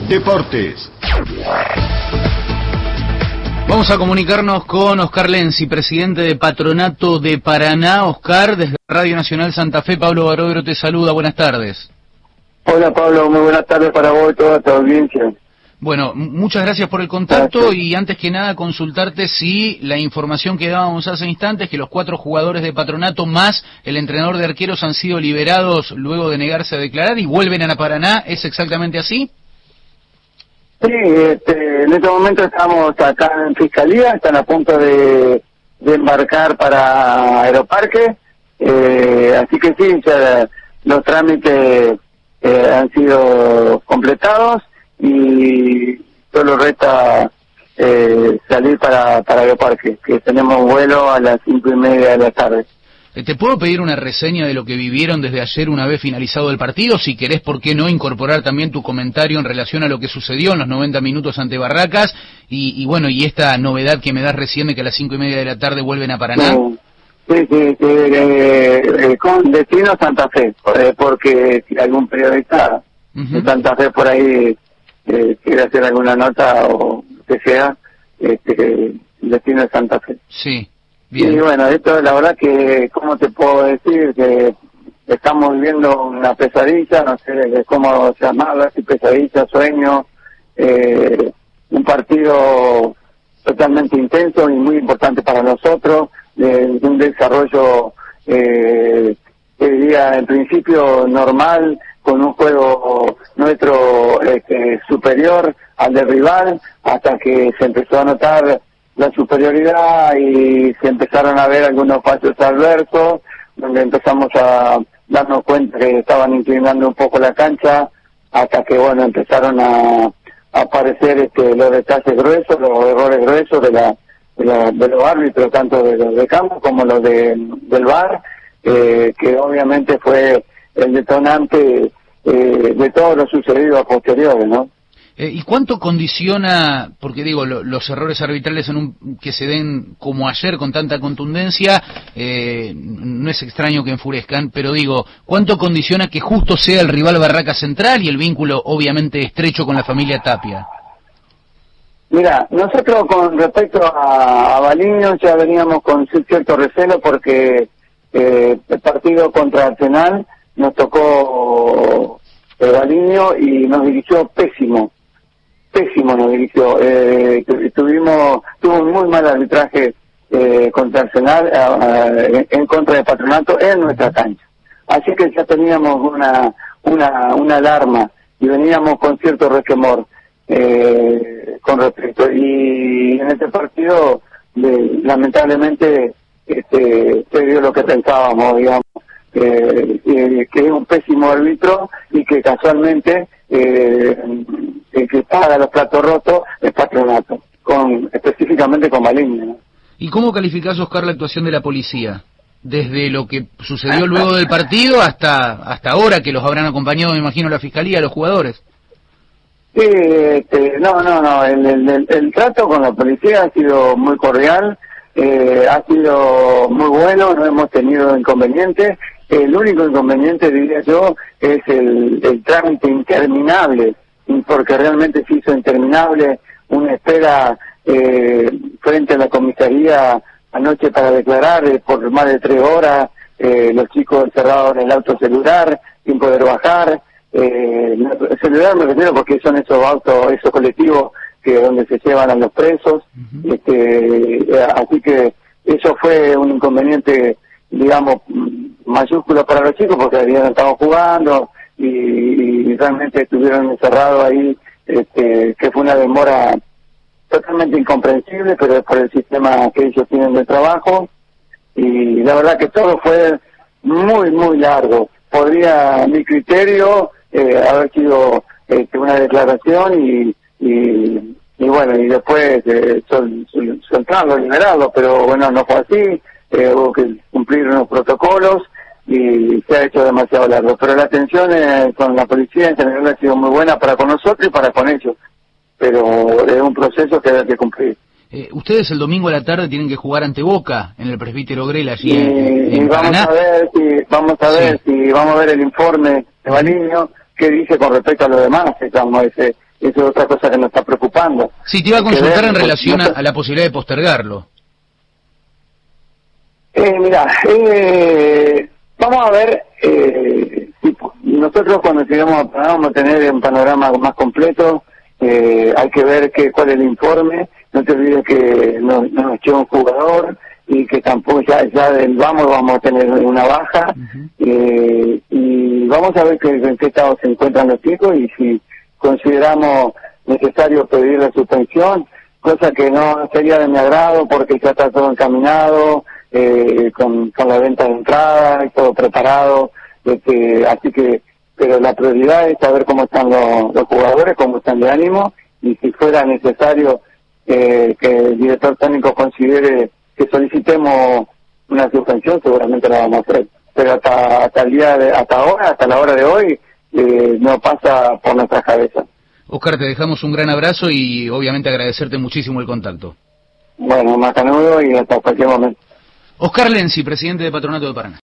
Deportes. Vamos a comunicarnos con Oscar Lenzi, presidente de Patronato de Paraná. Oscar, desde Radio Nacional Santa Fe, Pablo Barovero te saluda, buenas tardes. Hola Pablo, muy buenas tardes para vos y toda tu audiencia. Bueno, muchas gracias por el contacto y antes que nada consultarte si la información que dábamos hace instantes, que los 4 jugadores de Patronato más el entrenador de arqueros han sido liberados luego de negarse a declarar y vuelven a Paraná, ¿es exactamente así? Sí, en este momento estamos acá en Fiscalía, están a punto de embarcar para Aeroparque, así que sí, ya los trámites han sido completados y solo resta salir para Aeroparque, que tenemos vuelo a las 5:30 de la tarde. ¿Te puedo pedir una reseña de lo que vivieron desde ayer una vez finalizado el partido? Si querés, ¿por qué no incorporar también tu comentario en relación a lo que sucedió en los 90 minutos ante Barracas? Y bueno, y esta novedad que me das recién de que a las 5:30 de la tarde vuelven a Paraná. Sí, con destino Santa Fe, porque si algún periodista de Santa Fe por ahí quiere hacer alguna nota o que sea, el destino de Santa Fe. Sí. Bien. Y bueno, esto la verdad que, ¿cómo te puedo decir? Que estamos viviendo una pesadilla, no sé cómo llamarla, si pesadilla, sueño, un partido totalmente intenso y muy importante para nosotros, de un desarrollo, diría en principio normal, con un juego nuestro superior al del rival, hasta que se empezó a notar la superioridad y se empezaron a ver algunos fallos adversos, donde empezamos a darnos cuenta que estaban inclinando un poco la cancha, hasta que bueno, empezaron a aparecer los detalles gruesos, los errores gruesos de los árbitros, tanto de los de campo como los del VAR, que obviamente fue el detonante de todo lo sucedido a posteriores, ¿no? ¿Y cuánto condiciona, porque digo, los errores arbitrales que se den como ayer con tanta contundencia, no es extraño que enfurezcan, pero digo, ¿cuánto condiciona que justo sea el rival Barraca Central y el vínculo obviamente estrecho con la familia Tapia? Mira, nosotros con respecto a Baliño ya veníamos con cierto recelo porque el partido contra Arsenal nos tocó Baliño y nos dirigió pésimo nos dirigió. Tuvo un muy mal arbitraje contra Arsenal, en contra de Patronato en nuestra cancha. Así que ya teníamos una alarma y veníamos con cierto resquemor con respecto. Y en este partido, lamentablemente, se dio lo que pensábamos, digamos. Que es un pésimo árbitro y que casualmente el que paga los platos rotos es Patronato, específicamente con Baliño, ¿no? ¿Y cómo calificás, Oscar, la actuación de la policía? Desde lo que sucedió luego del partido hasta ahora, que los habrán acompañado, me imagino, la fiscalía, los jugadores. Sí, no, el trato con la policía ha sido muy cordial, ha sido muy bueno, no hemos tenido inconvenientes. El único inconveniente, diría yo, es el trámite interminable, porque realmente se hizo interminable una espera frente a la comisaría anoche para declarar por más de 3 horas, los chicos encerrados en el auto celular, sin poder bajar. Celular me refiero porque son esos autos, esos colectivos donde se llevan a los presos. Así que eso fue un inconveniente, digamos, mayúsculo para los chicos porque habían estado jugando y realmente estuvieron encerrados ahí, que fue una demora totalmente incomprensible, pero es por el sistema que ellos tienen de trabajo, y la verdad que todo fue muy, muy largo. Podría, a mi criterio, haber sido una declaración y bueno, y después soltarlo, liberarlo, pero bueno, no fue así. Hubo que cumplir unos protocolos y se ha hecho demasiado largo, pero la atención con la policía en general ha sido muy buena para con nosotros y para con ellos, pero es un proceso que hay que cumplir. Ustedes el domingo a la tarde tienen que jugar ante Boca en el Presbítero Grela allí en Paraná. Vamos a ver si vamos a ver el informe de Baliño, qué dice con respecto a lo demás. eso es otra cosa que nos está preocupando. Sí, te iba a consultar en relación no, a la posibilidad de postergarlo. Mira, vamos a ver, si nosotros cuando lleguemos a Panamá vamos a tener un panorama más completo, hay que ver cuál es el informe, no te olvides que nos echó un jugador y que tampoco ya vamos a tener una baja, y vamos a ver en qué estado se encuentran los chicos y si consideramos necesario pedir la suspensión, cosa que no sería de mi agrado porque ya está todo encaminado, con la venta de entrada y todo preparado, así que, pero la prioridad es saber cómo están los jugadores, cómo están de ánimo, y si fuera necesario que el director técnico considere que solicitemos una suspensión, seguramente la vamos a hacer, pero hasta la hora de hoy, no pasa por nuestras cabezas. Oscar, te dejamos un gran abrazo y obviamente agradecerte muchísimo el contacto. Bueno, más canudo y hasta cualquier momento. Oscar Lenzi, presidente de Patronato de Paraná.